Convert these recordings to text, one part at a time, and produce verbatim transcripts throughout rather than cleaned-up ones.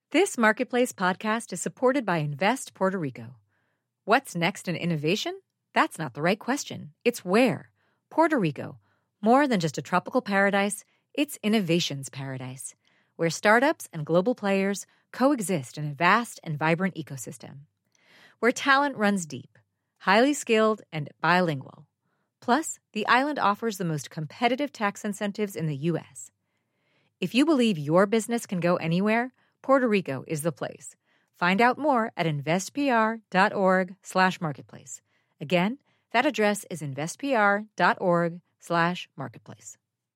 This Marketplace podcast is supported by Invest Puerto Rico. What's next in innovation? That's not the right question. It's where. Puerto Rico. More than just a tropical paradise, it's innovation's paradise, where startups and global players coexist in a vast and vibrant ecosystem. Where talent runs deep, highly skilled, and bilingual. Plus, the island offers the most competitive tax incentives in the U S. If you believe your business can go anywhere, Puerto Rico is the place. Find out more at investpr.org slash marketplace. Again, that address is investpr.org slash marketplace.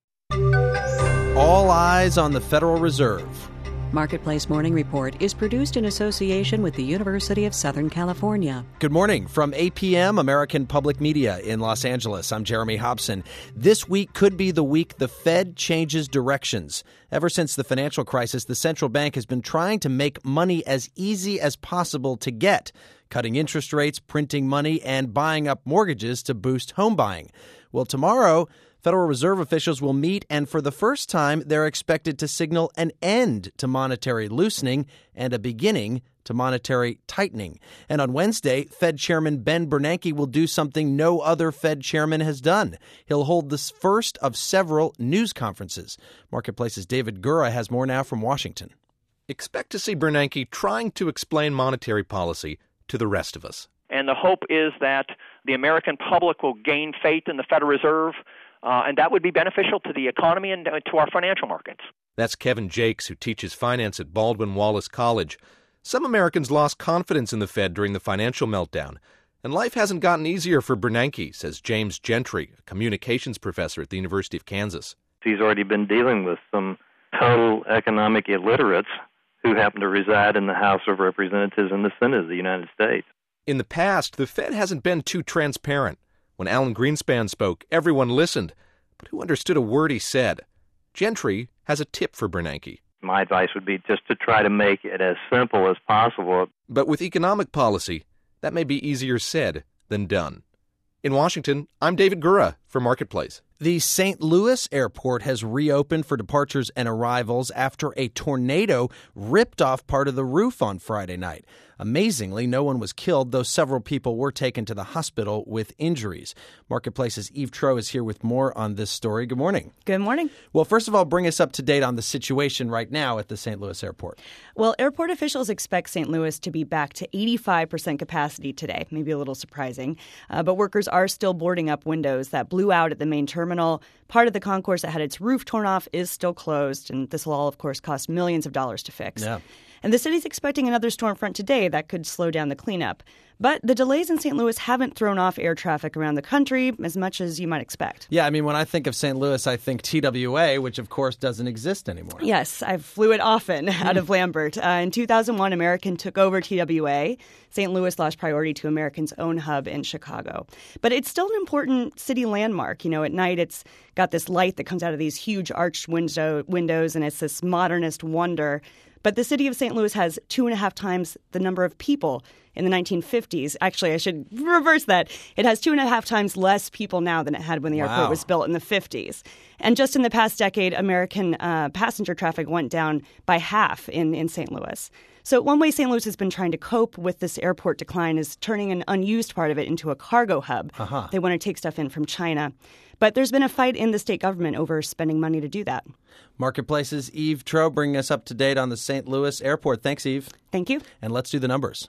All eyes on the Federal Reserve. Marketplace Morning Report is produced in association with the University of Southern California. Good morning from A P M, American Public Media in Los Angeles. I'm Jeremy Hobson. This week could be the week the Fed changes directions. Ever since the financial crisis, the central bank has been trying to make money as easy as possible to get, cutting interest rates, printing money, and buying up mortgages to boost home buying. Well, tomorrow, Federal Reserve officials will meet, and for the first time, they're expected to signal an end to monetary loosening and a beginning to monetary tightening. And on Wednesday, Fed Chairman Ben Bernanke will do something no other Fed chairman has done. He'll hold the first of several news conferences. Marketplace's David Gura has more now from Washington. Expect to see Bernanke trying to explain monetary policy to the rest of us. And the hope is that the American public will gain faith in the Federal Reserve, Uh, and that would be beneficial to the economy and uh, to our financial markets. That's Kevin Jakes, who teaches finance at Baldwin Wallace College. Some Americans lost confidence in the Fed during the financial meltdown, and life hasn't gotten easier for Bernanke, says James Gentry, a communications professor at the University of Kansas. He's already been dealing with some total economic illiterates who happen to reside in the House of Representatives and the Senate of the United States. In the past, the Fed hasn't been too transparent. When Alan Greenspan spoke, everyone listened, but who understood a word he said? Gentry has a tip for Bernanke. My advice would be just to try to make it as simple as possible. But with economic policy, that may be easier said than done. In Washington, I'm David Gura for Marketplace. The Saint Louis airport has reopened for departures and arrivals after a tornado ripped off part of the roof on Friday night. Amazingly, no one was killed, though several people were taken to the hospital with injuries. Marketplace's Eve Troeh is here with more on this story. Good morning. Good morning. Well, first of all, bring us up to date on the situation right now at the Saint Louis airport. Well, airport officials expect Saint Louis to be back to eighty-five percent capacity today. Maybe a little surprising. Uh, but workers are still boarding up windows that blew out at the main terminal. Part of the concourse that had its roof torn off is still closed, and this will all, of course, cost millions of dollars to fix. Yeah. And the city's expecting another storm front today that could slow down the cleanup. But the delays in Saint Louis haven't thrown off air traffic around the country as much as you might expect. Yeah, I mean, when I think of Saint Louis, I think T W A, which, of course, doesn't exist anymore. Yes, I flew it often out of Lambert. Uh, in two thousand one, American took over T W A. Saint Louis lost priority to American's own hub in Chicago. But it's still an important city landmark. You know, at night, it's got this light that comes out of these huge arched window, windows, and it's this modernist wonder. But the city of Saint Louis has two and a half times the number of people in the nineteen fifties. Actually, I should reverse that. It has two and a half times less people now than it had when the Wow. airport was built in the fifties. And just in the past decade, American uh, passenger traffic went down by half in, in Saint Louis. So one way Saint Louis has been trying to cope with this airport decline is turning an unused part of it into a cargo hub. Uh-huh. They want to take stuff in from China. But there's been a fight in the state government over spending money to do that. Marketplace's Eve Troeh bringing us up to date on the Saint Louis airport. Thanks, Eve. Thank you. And let's do the numbers.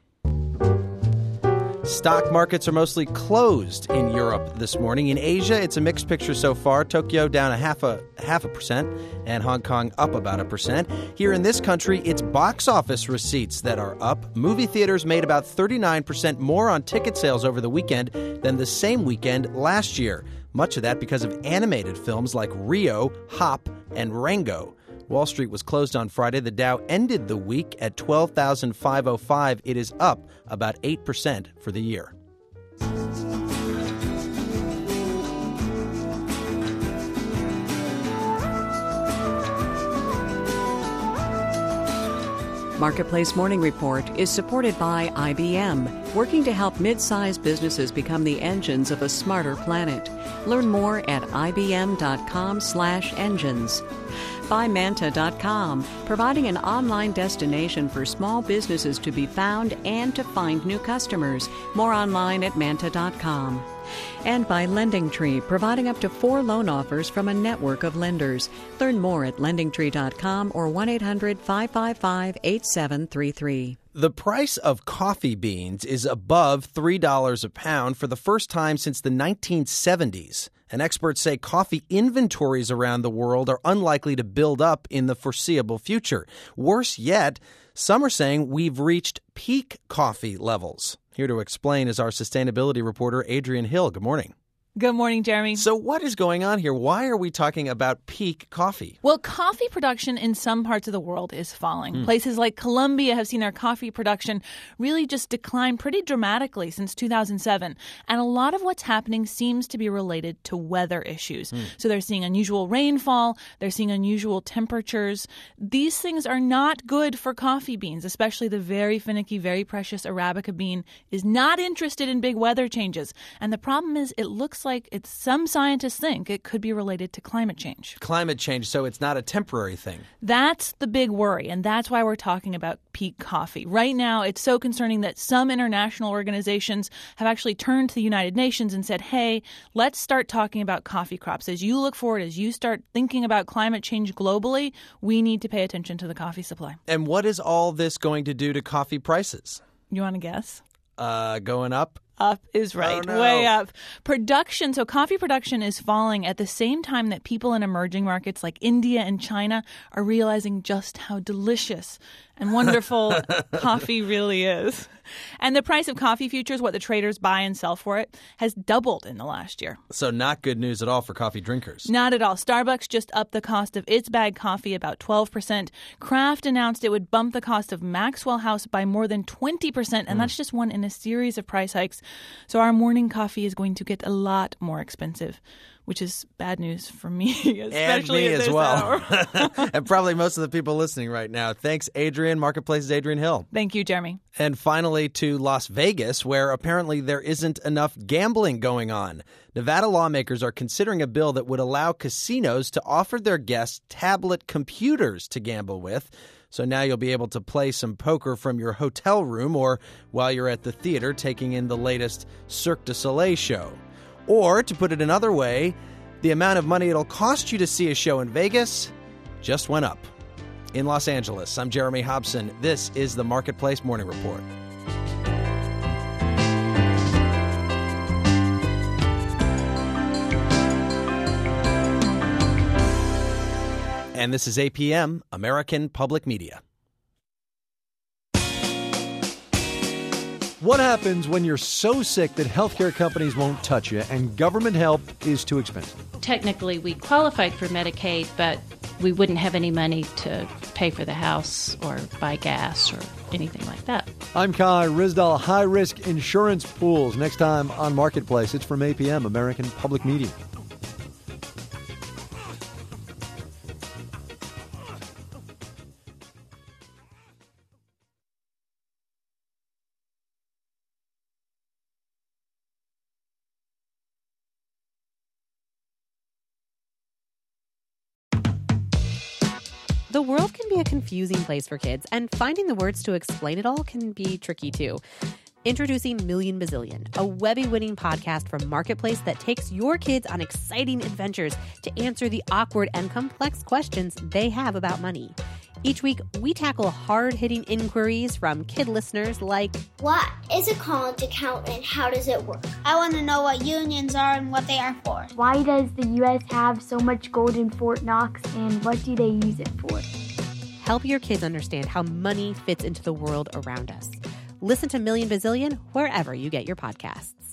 Stock markets are mostly closed in Europe this morning. In Asia, it's a mixed picture so far. Tokyo down a half a half a percent and Hong Kong up about a percent. Here in this country, it's box office receipts that are up. Movie theaters made about thirty-nine percent more on ticket sales over the weekend than the same weekend last year. Much of that because of animated films like Rio, Hop, and Rango. Wall Street was closed on Friday. The Dow ended the week at twelve thousand five hundred five. It is up about eight percent for the year. Marketplace Morning Report is supported by I B M, working to help mid-sized businesses become the engines of a smarter planet. Learn more at ibm.com slash engines. by Manta dot com, providing an online destination for small businesses to be found and to find new customers. More online at Manta dot com. And by LendingTree, providing up to four loan offers from a network of lenders. Learn more at lending tree dot com or one eight hundred five five five eight seven three three. The price of coffee beans is above three dollars a pound for the first time since the nineteen seventies. And experts say coffee inventories around the world are unlikely to build up in the foreseeable future. Worse yet, some are saying we've reached peak coffee levels. Here to explain is our sustainability reporter, Adrienne Hill. Good morning. Good morning, Jeremy. So what is going on here? Why are we talking about peak coffee? Well, coffee production in some parts of the world is falling. Mm. Places like Colombia have seen their coffee production really just decline pretty dramatically since two thousand seven. And a lot of what's happening seems to be related to weather issues. Mm. So they're seeing unusual rainfall. They're seeing unusual temperatures. These things are not good for coffee beans, especially the very finicky, very precious Arabica bean is not interested in big weather changes. And the problem is it looks like it's some scientists think it could be related to climate change. Climate change, so it's not a temporary thing. That's the big worry, and that's why we're talking about peak coffee. Right now, it's so concerning that some international organizations have actually turned to the United Nations and said, hey, let's start talking about coffee crops. As you look forward, as you start thinking about climate change globally, we need to pay attention to the coffee supply. And what is all this going to do to coffee prices? You want to guess? Uh, going up? Up is right. Oh, no. Way up. Production, so coffee production is falling at the same time that people in emerging markets like India and China are realizing just how delicious and wonderful coffee really is. And the price of coffee futures, what the traders buy and sell for it, has doubled in the last year. So not good news at all for coffee drinkers. Not at all. Starbucks just upped the cost of its bag coffee about twelve percent. Kraft announced it would bump the cost of Maxwell House by more than twenty percent, and mm. that's just one in a series of price hikes. So our morning coffee is going to get a lot more expensive, which is bad news for me, especially and me at as this well. hour. And probably most of the people listening right now. Thanks, Adrienne. Marketplace's Adrienne Hill. Thank you, Jeremy. And finally to Las Vegas, where apparently there isn't enough gambling going on. Nevada lawmakers are considering a bill that would allow casinos to offer their guests tablet computers to gamble with. So now you'll be able to play some poker from your hotel room or while you're at the theater taking in the latest Cirque du Soleil show. Or, to put it another way, the amount of money it'll cost you to see a show in Vegas just went up. In Los Angeles, I'm Jeremy Hobson. This is the Marketplace Morning Report. And this is A P M, American Public Media. What happens when you're so sick that healthcare companies won't touch you and government help is too expensive? Technically, we qualified for Medicaid, but we wouldn't have any money to pay for the house or buy gas or anything like that. I'm Kai Rizdal. High-risk insurance pools. Next time on Marketplace, it's from A P M, American Public Media. The world can be a confusing place for kids, and finding the words to explain it all can be tricky too. Introducing Million Bazillion, a Webby-winning podcast from Marketplace that takes your kids on exciting adventures to answer the awkward and complex questions they have about money. Each week, we tackle hard-hitting inquiries from kid listeners like, what is a college account and how does it work? I want to know what unions are and what they are for. Why does the U S have so much gold in Fort Knox and what do they use it for? Help your kids understand how money fits into the world around us. Listen to Million Bazillion wherever you get your podcasts.